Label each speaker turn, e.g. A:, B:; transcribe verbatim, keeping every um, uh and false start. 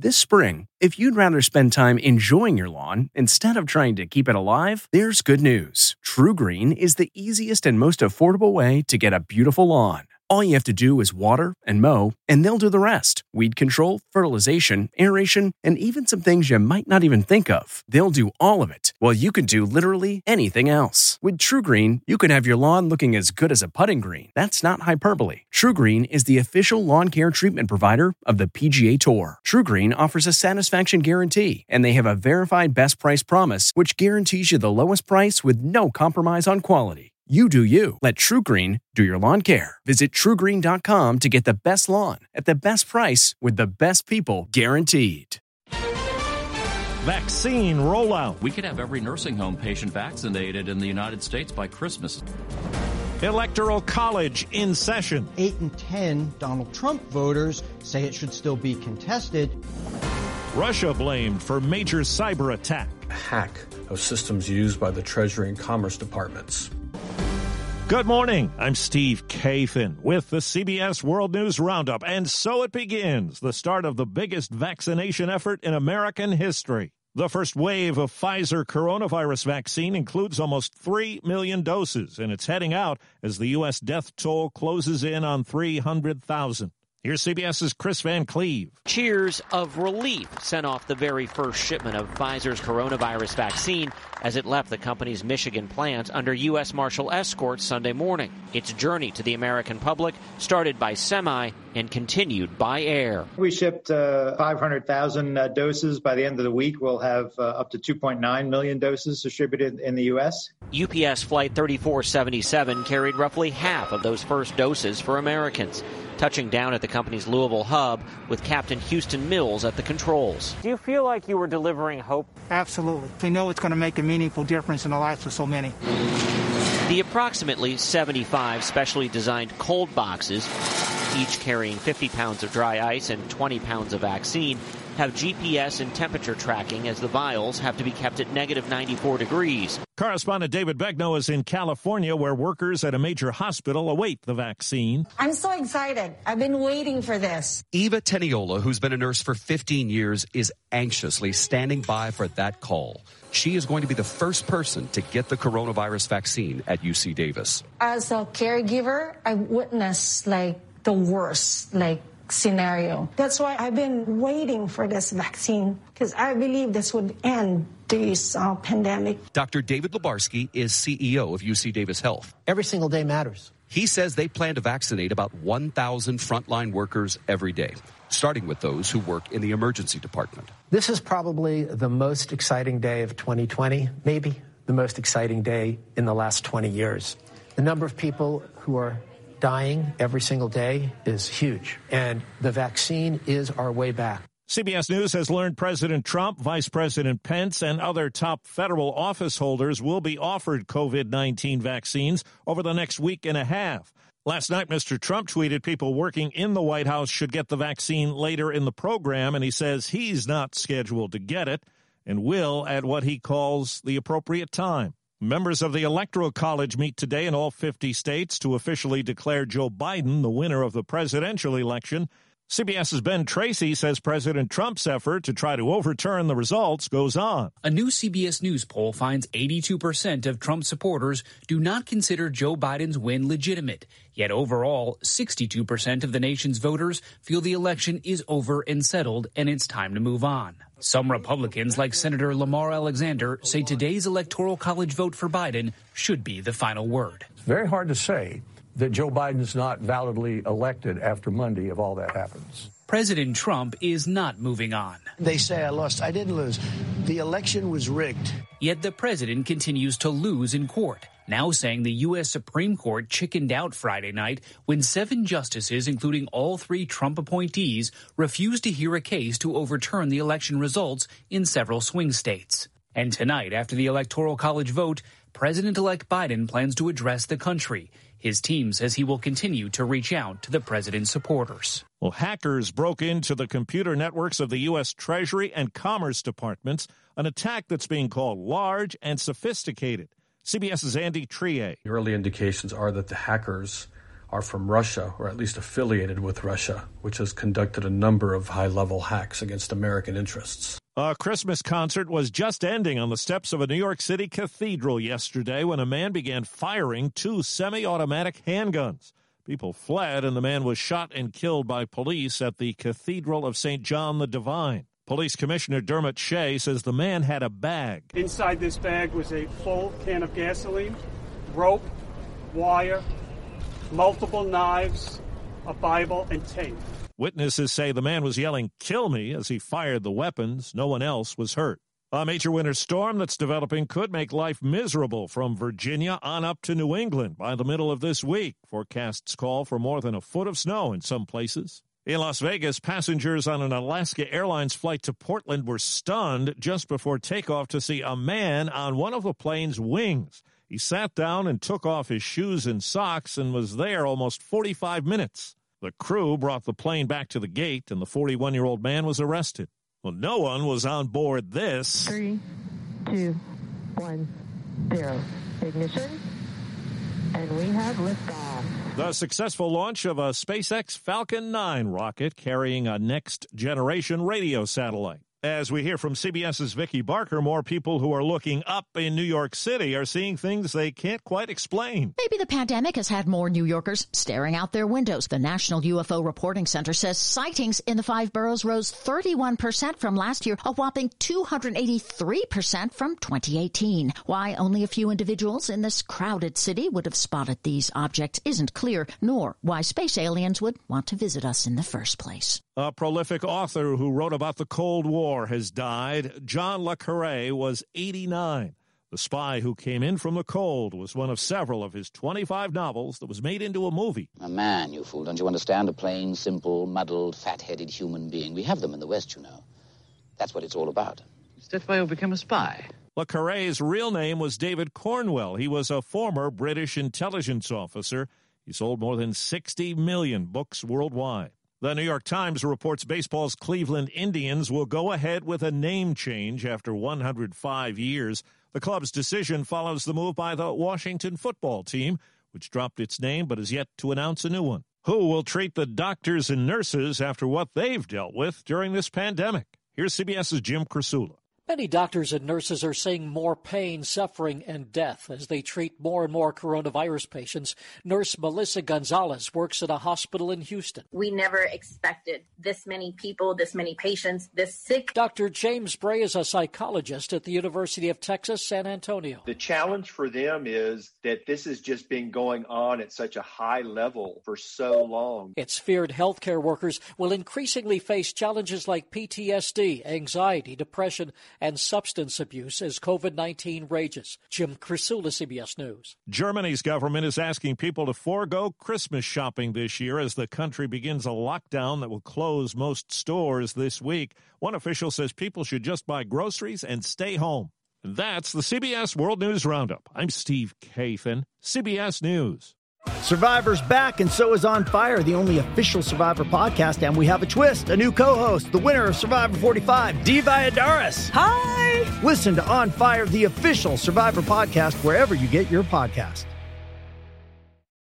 A: This spring, if you'd rather spend time enjoying your lawn instead of trying to keep it alive, there's good news. TruGreen is the easiest and most affordable way to get a beautiful lawn. All you have to do is water and mow, and they'll do the rest. Weed control, fertilization, aeration, and even some things you might not even think of. They'll do all of it, while you can do literally anything else. With TruGreen, you can have your lawn looking as good as a putting green. That's not hyperbole. TruGreen is the official lawn care treatment provider of the P G A Tour. TruGreen offers a satisfaction guarantee, and they have a verified best price promise, which guarantees you the lowest price with no compromise on quality. You do you. Let TruGreen do your lawn care. Visit True Green dot com to get the best lawn at the best price with the best people guaranteed.
B: Vaccine rollout.
C: We could have every nursing home patient vaccinated in the United States by Christmas.
B: Electoral College in session.
D: Eight and ten Donald Trump voters say it should still be contested.
B: Russia blamed for major cyber attack.
E: A hack of systems used by the Treasury and Commerce departments.
B: Good morning. I'm Steve Kathan with the C B S World News Roundup. And so it begins, the start of the biggest vaccination effort in American history. The first wave of Pfizer coronavirus vaccine includes almost three million doses, and it's heading out as the U S death toll closes in on three hundred thousand. Here's CBS's Chris Van Cleve.
F: Cheers of relief sent off the very first shipment of Pfizer's coronavirus vaccine as it left the company's Michigan plant under U S Marshal escort Sunday morning. Its journey to the American public started by semi and continued by air.
G: We shipped uh, five hundred thousand uh, doses. By the end of the week, we'll have uh, up to two point nine million doses distributed in the U S.
F: U P S Flight thirty-four seventy-seven carried roughly half of those first doses for Americans, touching down at the company's Louisville hub with Captain Houston Mills at the controls. Do you feel like you were delivering hope?
H: Absolutely. We know it's going to make a meaningful difference in the lives of so many.
F: The approximately seventy-five specially designed cold boxes, each carrying fifty pounds of dry ice and twenty pounds of vaccine, have G P S and temperature tracking as the vials have to be kept at negative ninety-four degrees.
B: Correspondent David Begnaud is in California, where workers at a major hospital await the vaccine.
I: I'm so excited. I've been waiting for this.
J: Eva Teniola, who's been a nurse for fifteen years, is anxiously standing by for that call. She is going to be the first person to get the coronavirus vaccine at U C Davis.
I: As a caregiver, I witnessed like the worst, like, scenario. That's why I've been waiting for this vaccine, because I believe this would end this uh, pandemic.
J: Doctor David Lebarsky is C E O of U C Davis Health.
K: Every single day matters.
J: He says they plan to vaccinate about one thousand frontline workers every day, starting with those who work in the emergency department.
K: This is probably the most exciting day of twenty twenty, maybe the most exciting day in the last twenty years. The number of people who are dying every single day is huge, and the vaccine is our way back.
B: C B S News has learned President Trump, Vice President Pence, and other top federal office holders will be offered COVID nineteen vaccines over the next week and a half. Last night, Mister Trump tweeted people working in the White House should get the vaccine later in the program, and he says he's not scheduled to get it and will at what he calls the appropriate time. Members of the Electoral College meet today in all fifty states to officially declare Joe Biden the winner of the presidential election. CBS's Ben Tracy says President Trump's effort to try to overturn the results goes on.
L: A new C B S News poll finds eighty-two percent of Trump supporters do not consider Joe Biden's win legitimate. Yet overall, sixty-two percent of the nation's voters feel the election is over and settled and it's time to move on. Some Republicans, like Senator Lamar Alexander, say today's Electoral College vote for Biden should be the final word.
M: It's very hard to say that Joe Biden's not validly elected after Monday if all that happens.
L: President Trump is not moving on.
N: They say I lost. I didn't lose. The election was rigged.
L: Yet the president continues to lose in court, now saying the U S Supreme Court chickened out Friday night when seven justices, including all three Trump appointees, refused to hear a case to overturn the election results in several swing states. And tonight, after the Electoral College vote, President-elect Biden plans to address the country. His team says he will continue to reach out to the president's supporters.
B: Well, hackers broke into the computer networks of the U S Treasury and Commerce departments, an attack that's being called large and sophisticated. CBS's Andy Trier.
E: The early indications are that the hackers are from Russia, or at least affiliated with Russia, which has conducted a number of high-level hacks against American interests.
B: A Christmas concert was just ending on the steps of a New York City cathedral yesterday when a man began firing two semi-automatic handguns. People fled, and the man was shot and killed by police at the Cathedral of Saint John the Divine. Police Commissioner Dermot Shea says the man had a bag.
O: Inside this bag was a full can of gasoline, rope, wire, multiple knives, a Bible, and tape.
B: Witnesses say the man was yelling, "Kill me," as he fired the weapons. No one else was hurt. A major winter storm that's developing could make life miserable from Virginia on up to New England by the middle of this week. Forecasts call for more than a foot of snow in some places. In Las Vegas, passengers on an Alaska Airlines flight to Portland were stunned just before takeoff to see a man on one of the plane's wings. He sat down and took off his shoes and socks and was there almost forty-five minutes. The crew brought the plane back to the gate, and the forty-one-year-old man was arrested. Well, no one was on board this.
P: Three, two, one, zero. Ignition, and we have liftoff.
B: The successful launch of a SpaceX Falcon nine rocket carrying a next-generation radio satellite. As we hear from CBS's Vicki Barker, more people who are looking up in New York City are seeing things they can't quite explain.
Q: Maybe the pandemic has had more New Yorkers staring out their windows. The National U F O Reporting Center says sightings in the five boroughs rose thirty-one percent from last year, a whopping two hundred eighty-three percent from twenty eighteen. Why only a few individuals in this crowded city would have spotted these objects isn't clear, nor why space aliens would want to visit us in the first place.
B: A prolific author who wrote about the Cold War has died. John le Carré was eighty-nine. The Spy Who Came In From the Cold was one of several of his twenty-five novels that was made into a movie.
R: A man, you fool, don't you understand? A plain, simple, muddled, fat-headed human being. We have them in the West, you know. That's what it's all about.
S: Is that why you became a spy?
B: Le Carré's real name was David Cornwell. He was a former British intelligence officer. He sold more than sixty million books worldwide. The New York Times reports baseball's Cleveland Indians will go ahead with a name change after one hundred five years. The club's decision follows the move by the Washington football team, which dropped its name but has yet to announce a new one. Who will treat the doctors and nurses after what they've dealt with during this pandemic? Here's CBS's Jim Krasula.
T: Many doctors and nurses are seeing more pain, suffering, and death as they treat more and more coronavirus patients. Nurse Melissa Gonzalez works at a hospital in Houston.
U: We never expected this many people, this many patients, this sick.
T: Doctor James Bray is a psychologist at the University of Texas, San Antonio.
V: The challenge for them is that this has just been going on at such a high level for so long.
T: It's feared healthcare workers will increasingly face challenges like P T S D, anxiety, depression, and substance abuse as COVID nineteen rages. Jim Krasula, C B S News.
B: Germany's government is asking people to forego Christmas shopping this year as the country begins a lockdown that will close most stores this week. One official says people should just buy groceries and stay home. That's the C B S World News Roundup. I'm Steve Kathan, C B S News.
W: Survivor's back, and so is On Fire, the only official Survivor podcast, and we have a twist, a new co-host, the winner of Survivor forty-five, Dee Valladares. Hi! Listen to On Fire, the official Survivor podcast, wherever you get your podcast.